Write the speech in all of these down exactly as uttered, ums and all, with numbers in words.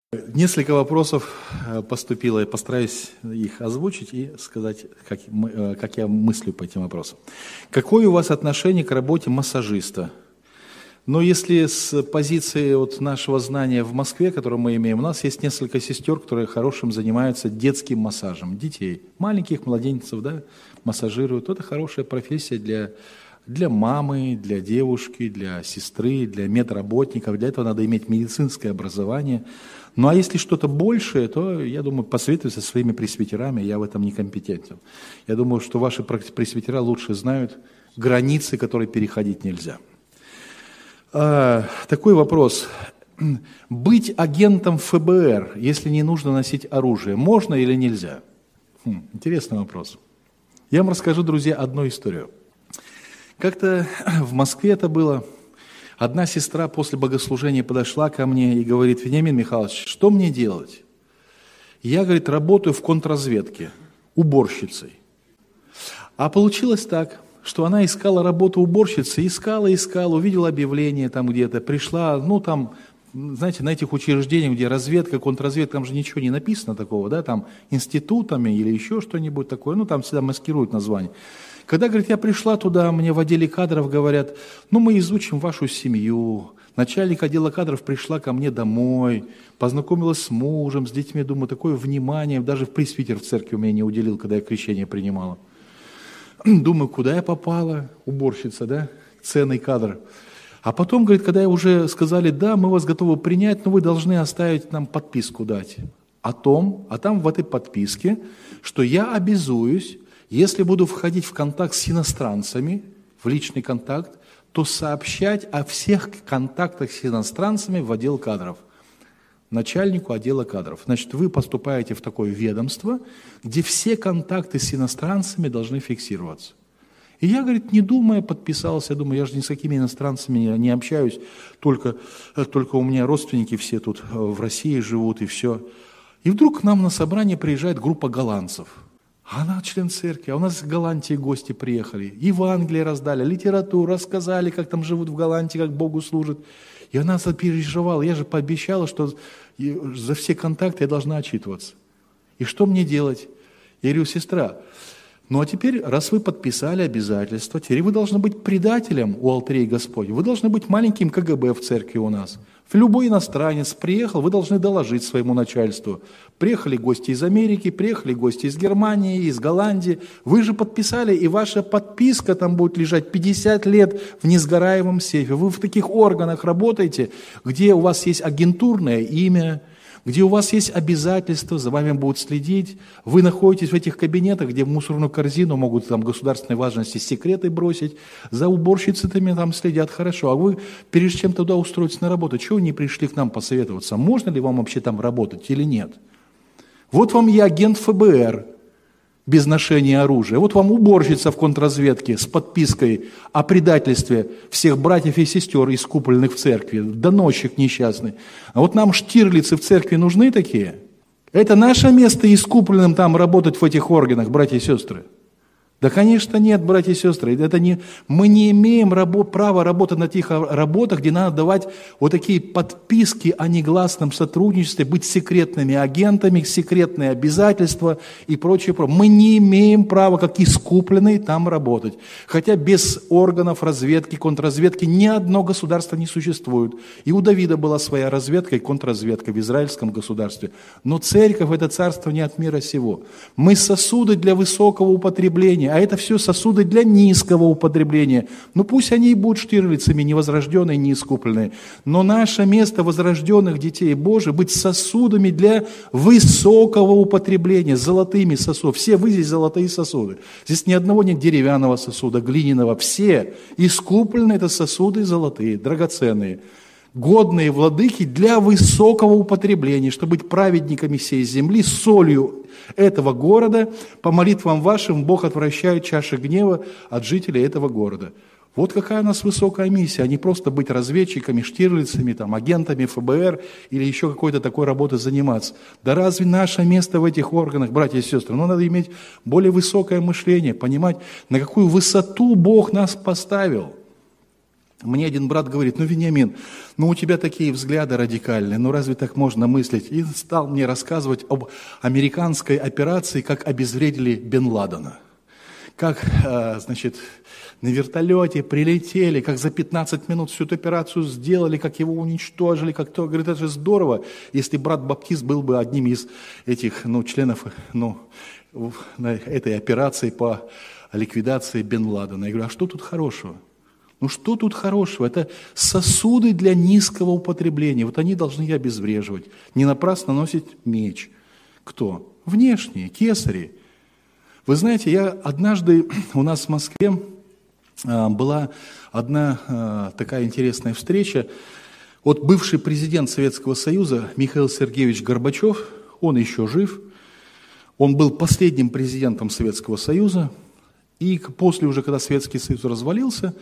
Несколько вопросов поступило, я постараюсь их озвучить и сказать, как, мы, как я мыслю по этим вопросам. Какое у вас отношение к работе массажиста? Но если с позиции вот нашего знания в Москве, которое мы имеем, у нас есть несколько сестер, которые хорошим занимаются детским массажем детей. Маленьких младенцев, да, массажируют. Это хорошая профессия для, для мамы, для девушки, для сестры, для медработников. Для этого надо иметь медицинское образование. Ну а если что-то большее, то, я думаю, посоветуйся со своими пресвитерами, я в этом некомпетентен. Я думаю, что ваши пресвитера лучше знают границы, которые переходить нельзя. А, такой вопрос. Быть агентом эф бэ эр, если не нужно носить оружие, можно или нельзя? Хм, интересный вопрос. Я вам расскажу, друзья, одну историю. Как-то в Москве это было... Одна сестра после богослужения подошла ко мне и говорит: Вениамин Михайлович, что мне делать? Я, говорит, работаю в контрразведке, уборщицей. А получилось так, что она искала работу уборщицы, искала, искала, увидела объявление там где-то, пришла, ну там, знаете, на этих учреждениях, где разведка, контрразведка, там же ничего не написано такого, да, там институтами или еще что-нибудь такое, ну там всегда маскируют название. Когда, говорит, я пришла туда, мне в отделе кадров говорят: ну, мы изучим вашу семью. Начальник отдела кадров пришла ко мне домой, познакомилась с мужем, с детьми. Думаю, такое внимание, даже в пресвитер в церкви у меня не уделил, когда я крещение принимала. Думаю, куда я попала, уборщица, да, ценный кадр. А потом, говорит, когда уже сказали: да, мы вас готовы принять, но вы должны оставить нам подписку дать о том, а там в этой подписке, что я обязуюсь, если буду входить в контакт с иностранцами, в личный контакт, то сообщать о всех контактах с иностранцами в отдел кадров, начальнику отдела кадров. Значит, вы поступаете в такое ведомство, где все контакты с иностранцами должны фиксироваться. И я, говорит, не думая, подписался, думаю, я же ни с какими иностранцами не общаюсь, только, только у меня родственники все тут в России живут и все. И вдруг к нам на собрание приезжает группа голландцев. Она член церкви, а у нас из Голландии гости приехали, Евангелие раздали, литературу рассказали, как там живут в Голландии, как Богу служат. И она переживала, я же пообещала, что за все контакты я должна отчитываться. И что мне делать? Я говорю: сестра, ну а теперь, раз вы подписали обязательства, теперь вы должны быть предателем у алтарей Господь, вы должны быть маленьким ка гэ бэ в церкви у нас. Любой иностранец приехал, вы должны доложить своему начальству. Приехали гости из Америки, приехали гости из Германии, из Голландии. Вы же подписали, и ваша подписка там будет лежать пятьдесят лет в несгораемом сейфе. Вы в таких органах работаете, где у вас есть агентурное имя, где у вас есть обязательства, за вами будут следить. Вы находитесь в этих кабинетах, где в мусорную корзину могут там государственной важности секреты бросить, за уборщицами там следят, хорошо. А вы перед чем туда устроиться на работу, чего вы не пришли к нам посоветоваться, можно ли вам вообще там работать или нет? Вот вам я агент эф бэ эр без ношения оружия. Вот вам уборщица в контрразведке с подпиской о предательстве всех братьев и сестер, искупленных в церкви, доносчик несчастный. А вот нам штирлицы в церкви нужны такие? Это наше место искупленным там работать в этих органах, братья и сестры? Да, конечно, нет, братья и сестры. Это не, мы не имеем рабо, права работать на тех работах, где надо давать вот такие подписки о негласном сотрудничестве, быть секретными агентами, секретные обязательства и прочее. Мы не имеем права, как искупленные, там работать. Хотя без органов разведки, контрразведки ни одно государство не существует. И у Давида была своя разведка и контрразведка в израильском государстве. Но церковь – это царство не от мира сего. Мы сосуды для высокого употребления, а это все сосуды для низкого употребления. Ну пусть они и будут штирлицами, невозрожденные, неискупленные. Но наше место возрожденных детей Божьих быть сосудами для высокого употребления, золотыми сосудами. Все вы здесь золотые сосуды. Здесь ни одного нет деревянного сосуда, глиняного. Все искупленные – это сосуды золотые, драгоценные. Годные владыки для высокого употребления, чтобы быть праведниками всей земли, солью этого города, по молитвам вашим Бог отвращает чаши гнева от жителей этого города. Вот какая у нас высокая миссия, а не просто быть разведчиками, штирлицами, там, агентами эф бэ эр или еще какой-то такой работой заниматься. Да разве наше место в этих органах, братья и сестры? Ну, надо иметь более высокое мышление, понимать, на какую высоту Бог нас поставил. Мне один брат говорит: ну, Вениамин, ну у тебя такие взгляды радикальные, ну разве так можно мыслить? И стал мне рассказывать об американской операции, как обезвредили Бен Ладена. Как, значит, на вертолете прилетели, как за пятнадцать минут всю эту операцию сделали, как его уничтожили, как то, говорит, это же здорово, если брат Баптист был бы одним из этих, ну, членов, ну, этой операции по ликвидации Бен Ладена. Я говорю: а что тут хорошего? Ну что тут хорошего? Это сосуды для низкого употребления. Вот они должны обезвреживать. Не напрасно носит меч. Кто? Внешние, кесари. Вы знаете, я однажды у нас в Москве была одна такая интересная встреча. Вот бывший президент Советского Союза Михаил Сергеевич Горбачев, он еще жив, он был последним президентом Советского Союза, и после уже, когда Советский Союз развалился,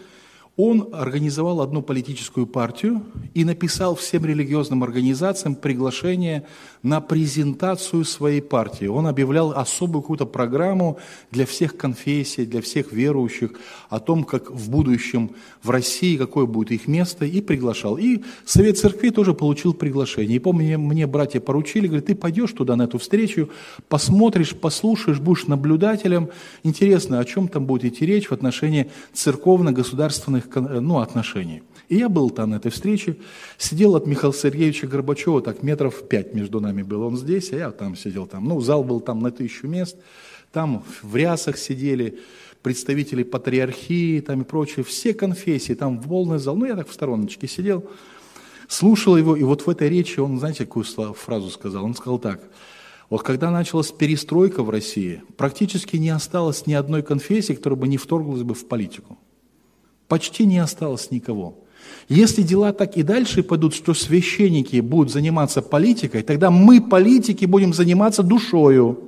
он организовал одну политическую партию и написал всем религиозным организациям приглашение на презентацию своей партии. Он объявлял особую какую-то программу для всех конфессий, для всех верующих, о том, как в будущем в России, какое будет их место, и приглашал. И Совет Церквей тоже получил приглашение. И помню, мне братья поручили, говорят: ты пойдешь туда на эту встречу, посмотришь, послушаешь, будешь наблюдателем. Интересно, о чем там будет идти речь в отношении церковно-государственных, ну, отношений. И я был там на этой встрече, сидел от Михаила Сергеевича Горбачева, так метров пять между нами был, он здесь, а я там сидел там. Ну, зал был там на тысячу мест, там в рясах сидели представители патриархии там и прочее, все конфессии, там полный зал. Ну, я так в стороночке сидел, слушал его, и вот в этой речи он, знаете, какую фразу сказал? Он сказал так: вот когда началась перестройка в России, практически не осталось ни одной конфессии, которая бы не вторглась бы в политику. Почти не осталось никого. Если дела так и дальше пойдут, что священники будут заниматься политикой, тогда мы, политики, будем заниматься душою.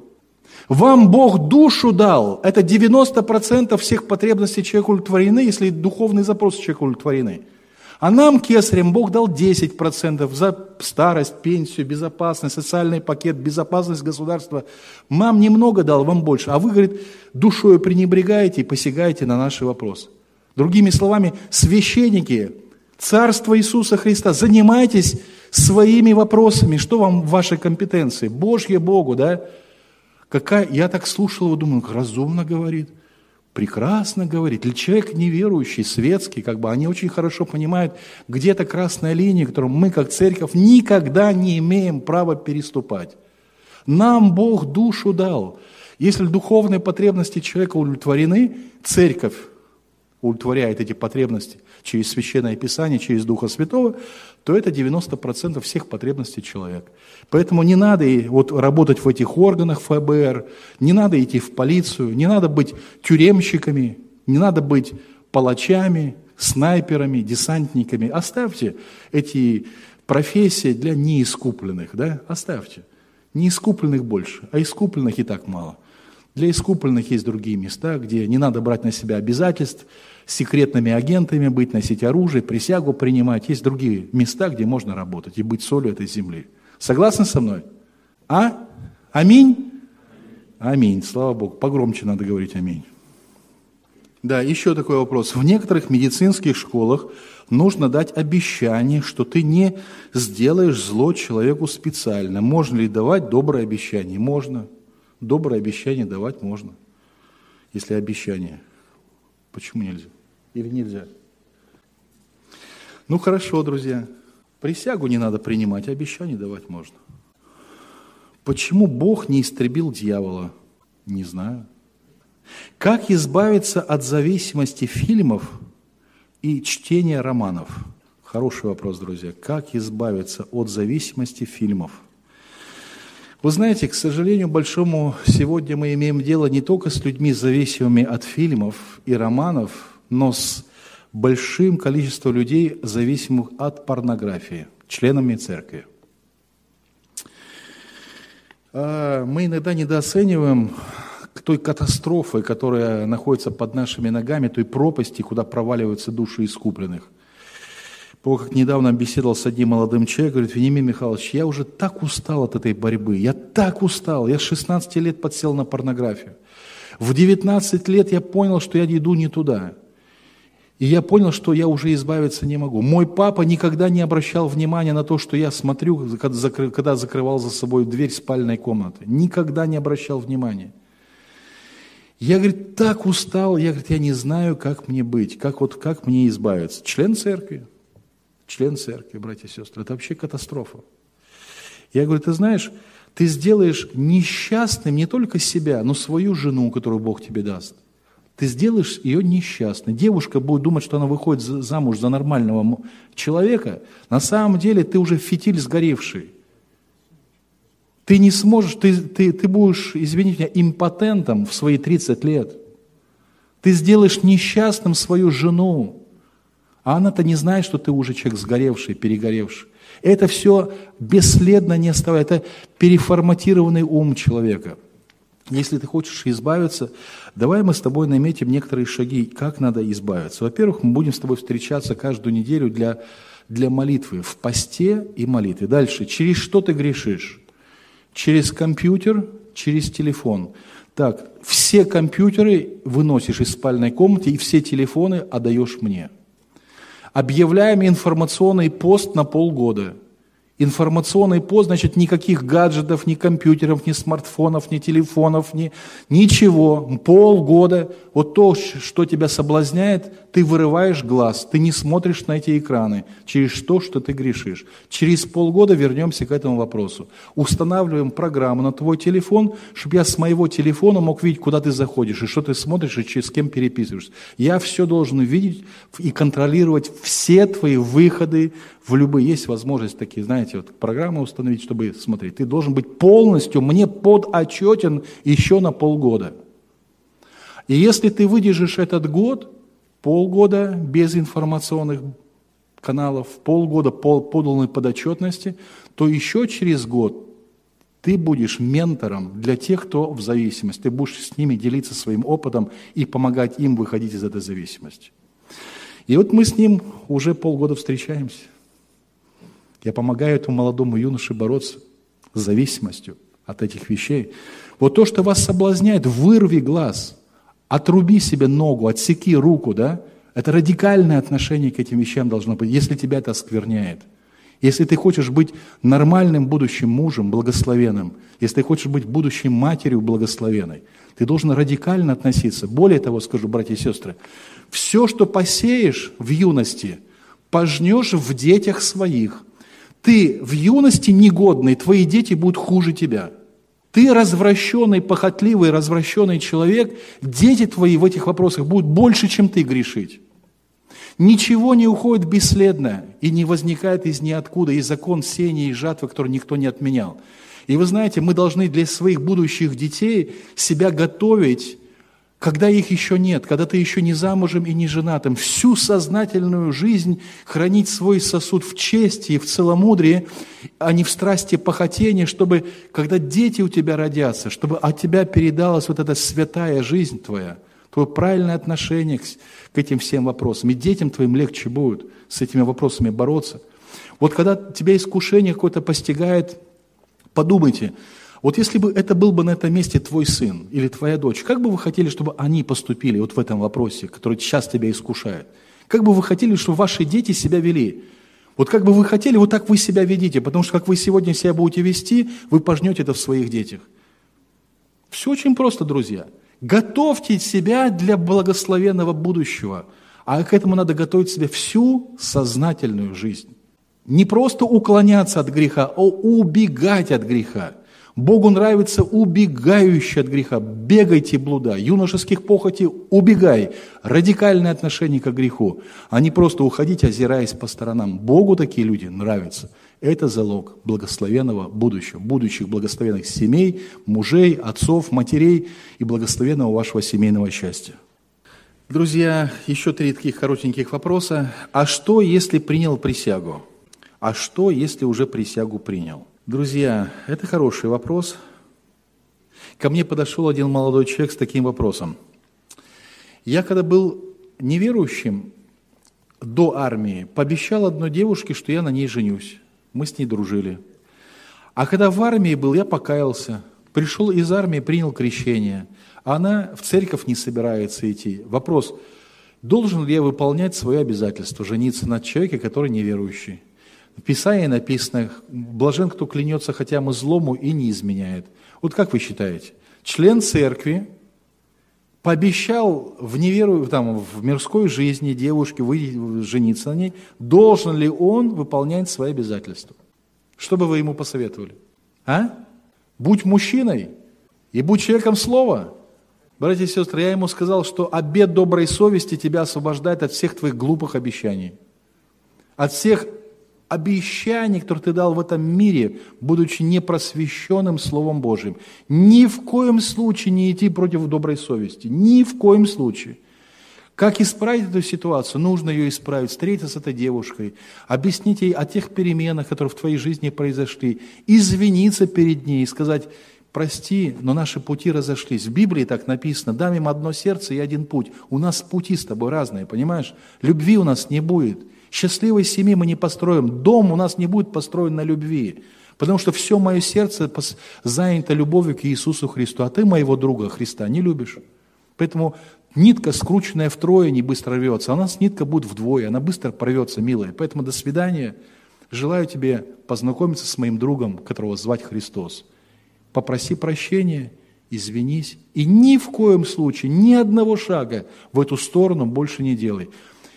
Вам Бог душу дал. Это девяносто процентов всех потребностей человека удовлетворены, если духовные запросы человека удовлетворены. А нам, кесарям, Бог дал десять процентов за старость, пенсию, безопасность, социальный пакет, безопасность государства. Нам немного дал, вам больше. А вы, говорит, душою пренебрегаете и посягаете на наши вопросы. Другими словами, священники, Царство Иисуса Христа, занимайтесь своими вопросами. Что вам в вашей компетенции? Божье Богу, да? Какая... Я так слушал его, думаю, разумно говорит, прекрасно говорит. Или человек неверующий, светский, как бы, они очень хорошо понимают, где эта красная линия, которую мы, как церковь, никогда не имеем права переступать. Нам Бог душу дал. Если духовные потребности человека удовлетворены, церковь удовлетворяет эти потребности через Священное Писание, через Духа Святого, то это девяносто процентов всех потребностей человека. Поэтому не надо вот работать в этих органах эф бэ эр, не надо идти в полицию, не надо быть тюремщиками, не надо быть палачами, снайперами, десантниками. Оставьте эти профессии для неискупленных, да? Оставьте. Неискупленных больше, а искупленных и так мало. Для искупленных есть другие места, где не надо брать на себя обязательств, секретными агентами быть, носить оружие, присягу принимать. Есть другие места, где можно работать и быть солью этой земли. Согласны со мной? А? Аминь? Аминь. Слава Богу. Погромче надо говорить аминь. Да, еще такой вопрос. В некоторых медицинских школах нужно дать обещание, что ты не сделаешь зло человеку специально. Можно ли давать доброе обещание? Можно. Доброе обещание давать можно, если обещание. Почему нельзя? Или нельзя? Ну хорошо, друзья. Присягу не надо принимать, а обещание давать можно. Почему Бог не истребил дьявола? Не знаю. Как избавиться от зависимости фильмов и чтения романов? Хороший вопрос, друзья. Как избавиться от зависимости фильмов? Вы знаете, к сожалению большому, сегодня мы имеем дело не только с людьми, зависимыми от фильмов и романов, но с большим количеством людей, зависимых от порнографии, членами церкви. Мы иногда недооцениваем той катастрофы, которая находится под нашими ногами, той пропасти, куда проваливаются души искупленных. Помню, как недавно беседовал с одним молодым человеком, говорит: Вениамин Михайлович, я уже так устал от этой борьбы, я так устал, я с шестнадцати лет подсел на порнографию. В девятнадцать лет я понял, что я иду не туда. И я понял, что я уже избавиться не могу. Мой папа никогда не обращал внимания на то, что я смотрю, когда закрывал за собой дверь спальной комнаты. Никогда не обращал внимания. Я, говорит, так устал, я, говорит, я не знаю, как мне быть, как, вот, как мне избавиться. Член церкви, член церкви, братья и сестры, это вообще катастрофа. Я говорю, ты знаешь, ты сделаешь несчастным не только себя, но свою жену, которую Бог тебе даст. Ты сделаешь ее несчастной. Девушка будет думать, что она выходит замуж за нормального человека. На самом деле ты уже фитиль сгоревший. Ты не сможешь, ты, ты, ты будешь, извините меня, импотентом в свои тридцать лет. Ты сделаешь несчастным свою жену. А она-то не знает, что ты уже человек сгоревший, перегоревший. Это все бесследно не оставляет. Это переформатированный ум человека. Если ты хочешь избавиться, давай мы с тобой наметим некоторые шаги, как надо избавиться. Во-первых, мы будем с тобой встречаться каждую неделю для, для молитвы, в посте и молитве. Дальше, через что ты грешишь? Через компьютер, через телефон. Так, все компьютеры выносишь из спальной комнаты и все телефоны отдаешь мне. Объявляем информационный пост на полгода. Информационный пост, значит, никаких гаджетов, ни компьютеров, ни смартфонов, ни телефонов, ни, ничего. Полгода. Вот то, что тебя соблазняет, ты вырываешь глаз, ты не смотришь на эти экраны, через то, что ты грешишь. Через полгода вернемся к этому вопросу. Устанавливаем программу на твой телефон, чтобы я с моего телефона мог видеть, куда ты заходишь, и что ты смотришь, и с кем переписываешься. Я все должен видеть и контролировать все твои выходы в любые. Есть возможность такие, знаете, вот программы установить, чтобы смотреть. Ты должен быть полностью мне подотчетен еще на полгода. И если ты выдержишь этот год, полгода без информационных каналов, полгода полной подотчетности, то еще через год ты будешь ментором для тех, кто в зависимости. Ты будешь с ними делиться своим опытом и помогать им выходить из этой зависимости. И вот мы с ним уже полгода встречаемся. Я помогаю этому молодому юноше бороться с зависимостью от этих вещей. Вот то, что вас соблазняет, вырви глаз, отруби себе ногу, отсеки руку, да? Это радикальное отношение к этим вещам должно быть, если тебя это оскверняет. Если ты хочешь быть нормальным будущим мужем, благословенным, если ты хочешь быть будущей матерью благословенной, ты должен радикально относиться. Более того, скажу, братья и сестры, все, что посеешь в юности, пожнешь в детях своих. Ты в юности негодный, твои дети будут хуже тебя. Ты развращенный, похотливый, развращенный человек, дети твои в этих вопросах будут больше, чем ты грешить. Ничего не уходит бесследно и не возникает из ниоткуда. Есть закон сеяния и жатвы, который никто не отменял. И вы знаете, мы должны для своих будущих детей себя готовить, когда их еще нет, когда ты еще не замужем и не женатым, всю сознательную жизнь хранить свой сосуд в чести и в целомудрии, а не в страсти похотения, чтобы, когда дети у тебя родятся, чтобы от тебя передалась вот эта святая жизнь твоя, твое правильное отношение к, к этим всем вопросам. И детям твоим легче будет с этими вопросами бороться. Вот когда тебя искушение какое-то постигает, подумайте, вот если бы это был бы на этом месте твой сын или твоя дочь, как бы вы хотели, чтобы они поступили вот в этом вопросе, который сейчас тебя искушает? Как бы вы хотели, чтобы ваши дети себя вели? Вот как бы вы хотели, вот так вы себя ведите, потому что как вы сегодня себя будете вести, вы пожнете это в своих детях. Все очень просто, друзья. Готовьте себя для благословенного будущего, а к этому надо готовить себе всю сознательную жизнь. Не просто уклоняться от греха, а убегать от греха. Богу нравится убегающий от греха. Бегайте, блуда, юношеских похотей, убегай. Радикальное отношение к греху, а не просто уходить, озираясь по сторонам. Богу такие люди нравятся. Это залог благословенного будущего, будущих благословенных семей, мужей, отцов, матерей и благословенного вашего семейного счастья. Друзья, еще три таких коротеньких вопроса. А что, если принял присягу? А что, если уже присягу принял? Друзья, это хороший вопрос. Ко мне подошел один молодой человек с таким вопросом. Я, когда был неверующим до армии, пообещал одной девушке, что я на ней женюсь. Мы с ней дружили. А когда в армии был, я покаялся. Пришел из армии, принял крещение. А она в церковь не собирается идти. Вопрос, Должен ли я выполнять свое обязательство, жениться на человеке, который неверующий? В Писании написано: блажен, кто клянется хотя бы злому и не изменяет. Вот как вы считаете, член церкви пообещал в неверу, там, в мирской жизни девушке выйти, жениться на ней, должен ли он выполнять свои обязательства? Что бы вы ему посоветовали? А? Будь мужчиной и будь человеком слова. Братья и сестры, я ему сказал, что обет доброй совести тебя освобождает от всех твоих глупых обещаний. От всех обещаний, которые ты дал в этом мире, будучи непросвещенным Словом Божьим. Ни в коем случае не идти против доброй совести. Ни в коем случае. Как исправить эту ситуацию? Нужно ее исправить, встретиться с этой девушкой, объяснить ей о тех переменах, которые в твоей жизни произошли, извиниться перед ней и сказать: прости, но наши пути разошлись. В Библии так написано: дам им одно сердце и один путь. У нас пути с тобой разные, понимаешь? Любви у нас не будет. Счастливой семьи мы не построим. Дом у нас не будет построен на любви. Потому что все мое сердце занято любовью к Иисусу Христу. А ты моего друга Христа не любишь. Поэтому нитка, скрученная втрое, не быстро рвется. А у нас нитка будет вдвое, она быстро порвется, милая. Поэтому до свидания. Желаю тебе познакомиться с моим другом, которого звать Христос. Попроси прощения, извинись. И ни в коем случае, ни одного шага в эту сторону больше не делай.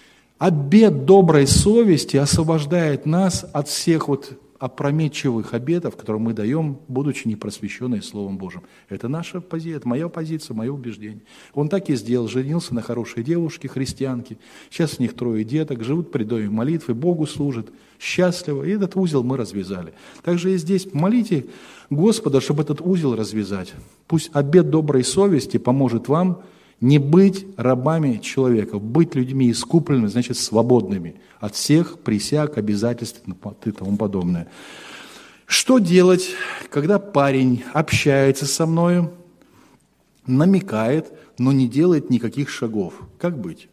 Обет доброй совести освобождает нас от всех вот опрометчивых обетов, которые мы даем, будучи непросвещенные Словом Божьим. Это наша позиция, это моя позиция, мое убеждение. Он так и сделал, женился на хорошей девушке, христианке. Сейчас у них трое деток, живут при доме молитвы, Богу служат, счастливо. И этот узел мы развязали. Также и здесь молите Господа, чтобы этот узел развязать. Пусть обет доброй совести поможет вам не быть рабами человека, быть людьми искупленными, значит, свободными от всех присяг, обязательств и тому подобное. Что делать, когда парень общается со мною, намекает, но не делает никаких шагов? Как быть?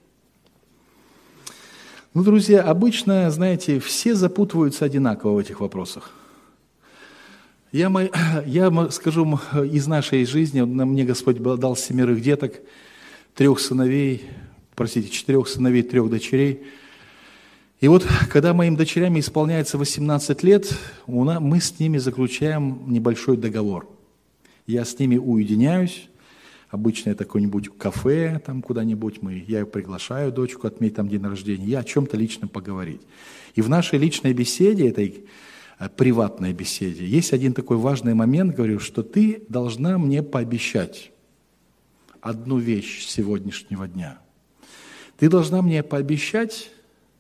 Ну, друзья, обычно, знаете, все запутываются одинаково в этих вопросах. Я, я скажу из нашей жизни, мне Господь дал семерых деток, трех сыновей, простите, четырех сыновей, трех дочерей. И вот, когда моим дочерям исполняется восемнадцать лет, мы с ними заключаем небольшой договор. Я с ними уединяюсь, обычно это какое-нибудь кафе, там куда-нибудь мы, я приглашаю дочку отметить там день рождения, я о чем-то лично поговорить. И в нашей личной беседе, этой приватной беседе, есть один такой важный момент, говорю, что ты должна мне пообещать одну вещь с сегодняшнего дня. Ты должна мне пообещать,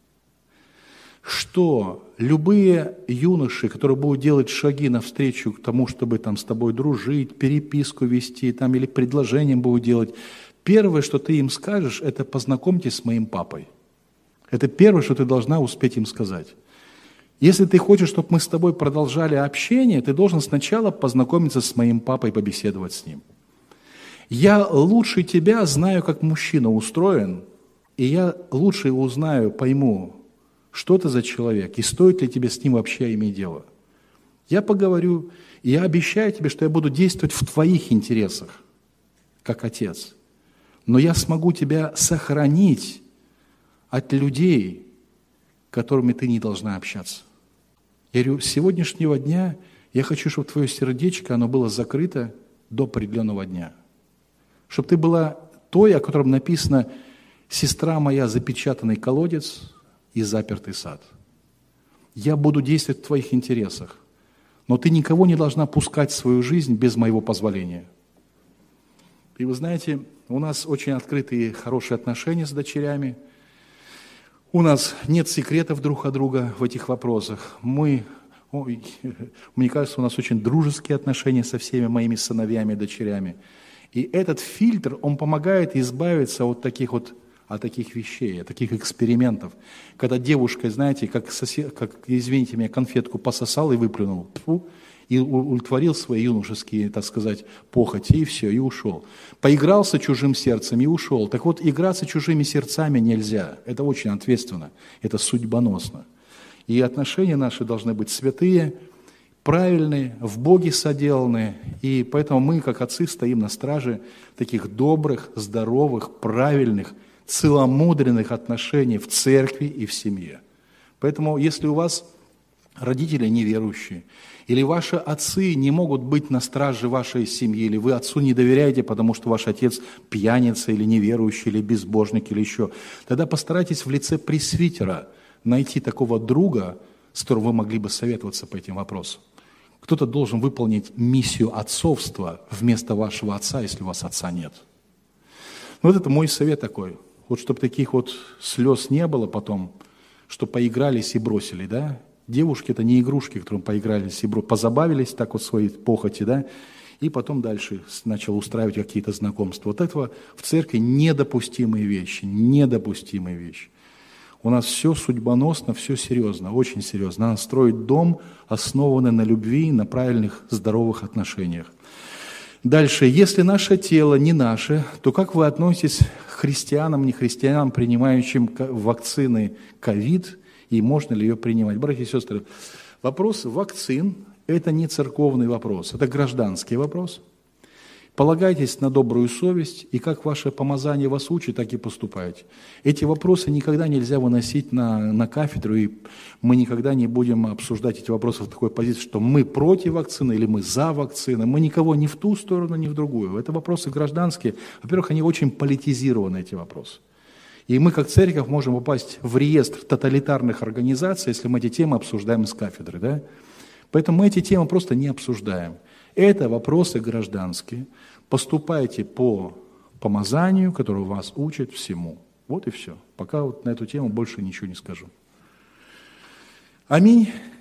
что любые юноши, которые будут делать шаги навстречу к тому, чтобы там с тобой дружить, переписку вести там, или предложение будут делать, первое, что ты им скажешь, это познакомьтесь с моим папой. Это первое, что ты должна успеть им сказать. Если ты хочешь, чтобы мы с тобой продолжали общение, ты должен сначала познакомиться с моим папой, побеседовать с ним. Я лучше тебя знаю, как мужчина устроен, и я лучше узнаю, пойму, что ты за человек, и стоит ли тебе с ним вообще иметь дело. Я поговорю, и я обещаю тебе, что я буду действовать в твоих интересах, как отец. Но я смогу тебя сохранить от людей, которыми ты не должна общаться. Я говорю, с сегодняшнего дня я хочу, чтобы твое сердечко, оно было закрыто до определенного дня. Чтобы ты была той, о котором написано: «Сестра моя, запечатанный колодец и запертый сад». Я буду действовать в твоих интересах, но ты никого не должна пускать в свою жизнь без моего позволения. И вы знаете, у нас очень открытые, хорошие отношения с дочерями. У нас нет секретов друг от друга в этих вопросах. Мы, ой, мне кажется, у нас очень дружеские отношения со всеми моими сыновьями и дочерями. И этот фильтр, он помогает избавиться от таких вот, от таких вещей, от таких экспериментов. Когда девушка, знаете, как, сосед, как извините меня, конфетку пососал и выплюнул, тьфу, и удовлетворил свои юношеские, так сказать, похоти, и все, и ушел. Поигрался чужим сердцем и ушел. Так вот, играться чужими сердцами нельзя. Это очень ответственно, это судьбоносно. И отношения наши должны быть святые, правильные, в Боге соделанные. И поэтому мы, как отцы, стоим на страже таких добрых, здоровых, правильных, целомудренных отношений в церкви и в семье. Поэтому, если у вас родители неверующие, или ваши отцы не могут быть на страже вашей семьи, или вы отцу не доверяете, потому что ваш отец пьяница, или неверующий, или безбожник, или еще, тогда постарайтесь в лице пресвитера найти такого друга, с которым вы могли бы советоваться по этим вопросам. Кто-то должен выполнить миссию отцовства вместо вашего отца, если у вас отца нет. Вот это мой совет такой. Вот чтобы таких вот слез не было потом, что поигрались и бросили, да? Девушки – это не игрушки, которым поигрались и бросили, позабавились так вот в своей похоти, да? И потом дальше начал устраивать какие-то знакомства. Вот этого в церкви недопустимые вещи, недопустимые вещи. У нас все судьбоносно, все серьезно, очень серьезно. Надо строить дом, основанный на любви, на правильных, здоровых отношениях. Дальше. Если наше тело не наше, то как вы относитесь к христианам, нехристианам, принимающим вакцины ковид, и можно ли ее принимать? Братья и сестры, вопрос вакцин – это не церковный вопрос, это гражданский вопрос. Полагайтесь на добрую совесть, и как ваше помазание вас учит, так и поступайте. Эти вопросы никогда нельзя выносить на, на кафедру, и мы никогда не будем обсуждать эти вопросы в такой позиции, что мы против вакцины или мы за вакцины. Мы никого ни в ту сторону, ни в другую. Это вопросы гражданские. Во-первых, они очень политизированы, эти вопросы. И мы, как церковь, можем попасть в реестр тоталитарных организаций, если мы эти темы обсуждаем с кафедры. Да? Поэтому мы эти темы просто не обсуждаем. Это вопросы гражданские. Поступайте по помазанию, которое вас учит всему. Вот и все. Пока вот на эту тему больше ничего не скажу. Аминь.